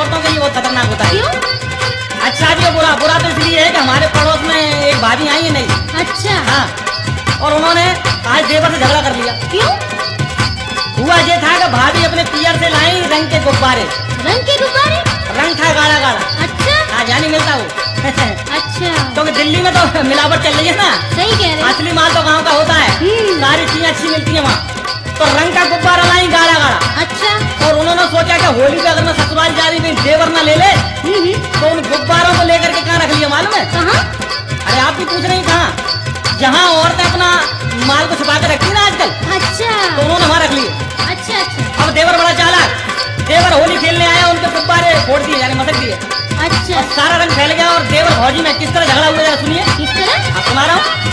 औरतों के लिए बहुत खतरनाक होता है। क्यों? अच्छा भी और बुरा। बुरा तो इसलिए है कि हमारे पड़ोस में एक भाभी आई है नहीं। अच्छा। हाँ, और उन्होंने आज देवर से झगड़ा कर लिया। क्यों? हुआ ये था कि भाभी अपने पियर से लाई रंग के गुब्बारे। रंग के गुब्बारे? रंग था गाढ़ा गाढ़ा। अच्छा। हाँ, जानी मिलता वो। अच्छा। क्योंकि दिल्ली में तो मिलावट चल रही है ना। सही कह रहे हैं। असली माल तो गाँव का होता है, सारी चीजें अच्छी मिलती है वहाँ। तो रंग का गुब्बारा लाई गाढ़ा गाढ़ा। अच्छा। और उन्होंने सोचा कि होली पे अगर मैं ससुराल जा रही हूँ देवर ना ले ले, तो उन गुब्बारों को लेकर के कहाँ रख लिया मालूम है? कहाँ? अरे आप भी पूछ रही कहाँ? जहाँ औरतें अपना माल को छुपा कर रखती है ना आजकल। अच्छा। तो उन्होंने वहाँ रख लिए। अच्छा अच्छा। अब देवर बड़ा चालाक, देवर होली खेलने आया, उनके गुब्बारे फोड़ दिए, यानी मसक दिए। अच्छा। और सारा रंग फैल गया। और देवर भौजी में किस तरह झगड़ा हुआ जरा सुनिए। किस तरह? आप सुना रहा हूँ।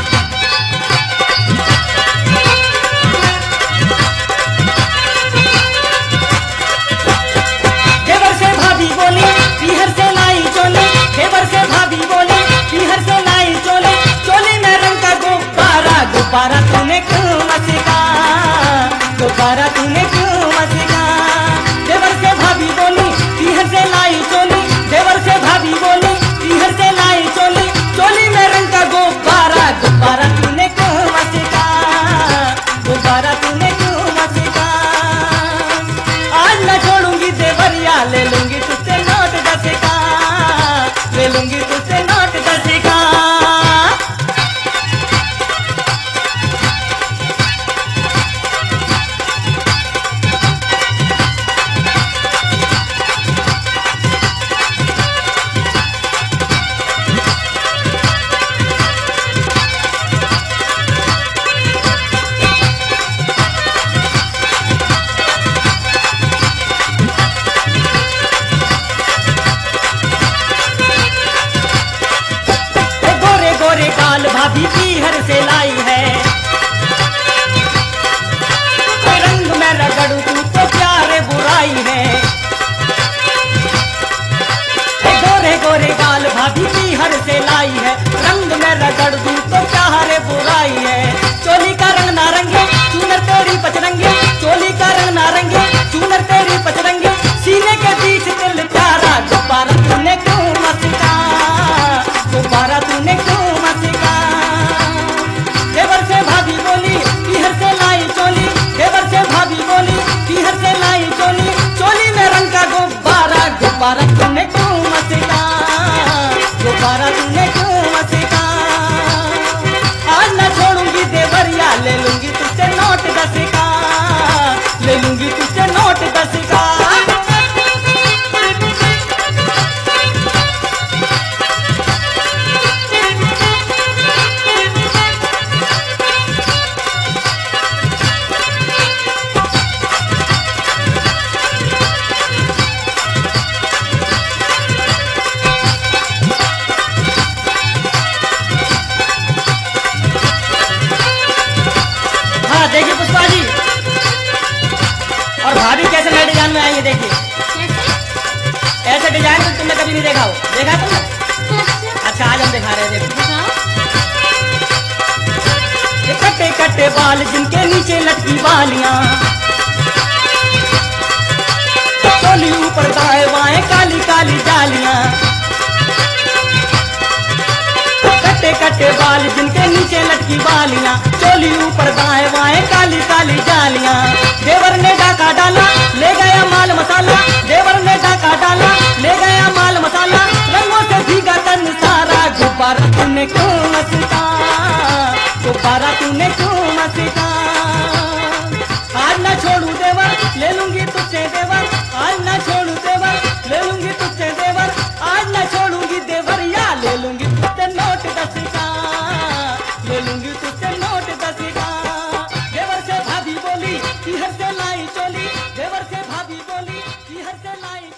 देवर से भाभी बोली पीहर से लाई चोली, देवर से भाभी बोली पीहर से लाई चोली, चोली में रंग का गुब्बारा, गुब्बारा तूने क्यों मचका, गुब्बारा तूने क्यों मचका। देवर से भाभी बोली पीहर से लाई चोली, देवर से भाभी बोली पीहर से लाई चोली, चोली में रंग का गुब्बारा, गुब्बारा तूने क्यों मचका, गुब्बारा तूने क्यों मचका। आज न छोड़ूंगी देवरिया, ले लूंगी तुझसे नोट 10 का, ले लूंगी तुझसे नोट 10 का। गोरे गोरे गाल भाभी पीहर से लाई है, रंग में रगड़ू तू तो प्यारे बुराई है। गोरे गोरे गाल भाभी पीहर से लाई है, रंग में रगड़ दूं तो प्यारे बुराई है। चोली का रंग नारंगी, चूनर तेरी पचरंगी, चोली का रंग नारंगी, चूनर तेरी पचरंगी, सीने के बीच दिल प्यारा, गुब्बारा तूने क्यों मचका, गुब्बारा तूने क्यों मचका। देवर से भाभी बोली पीहर से लाई चोली, देवर से भाभी बोली पीहर से लाई चोली, चोली में रंग का गुब्बारा, गुब्बारा तूने क्यों मचका, गुब्बारा तूने क्यों मचका। आज न छोड़ूंगी देवरिया, ले लूंगी तुझसे नोट 10 का, ले लूंगी तुझसे नोट 10 का। हाँ देखिए पुष्पा जी, और भाभी कैसे नए डिजाइन में आई है देखिए। कैसे? ऐसे डिजाइन तो तुमने कभी नहीं देखा हो, देखा तुमने? अच्छा। अच्छा आज हम दिखा रहे हैं, देखो। दिखाओ। ये कटे कटे बाल जिनके नीचे लटकी बालियां, चोली ऊपर दाएं बाएं काली काली जालियां, कटे कटे बाल जिनके नीचे लटकी बालियां, चोली ऊपर दाएं बाएं काली काली जालियां। देवर ने डाका डाला ले गया माल मसाला, देवर ने डाका डाला ले गया माल मसाला, रंगों से भीगा तन सारा, गुब्बारा तूने क्यों मचका, गुब्बारा तूने क्यों मचका। आज न छोड़ू देवर, ले लूंगी तुझसे देवर, आज न छोड़ू देवर, ले लूंगी तुझसे देवर, आज न छोड़ूंगी देवरिया, ले लूंगी तुझसे नोट 10 का, ले लूंगी तुझसे नोट 10 का। देवर से भाभी बोली पीहर से लाई चोली, देवर से भाभी बोली पीहर से लाई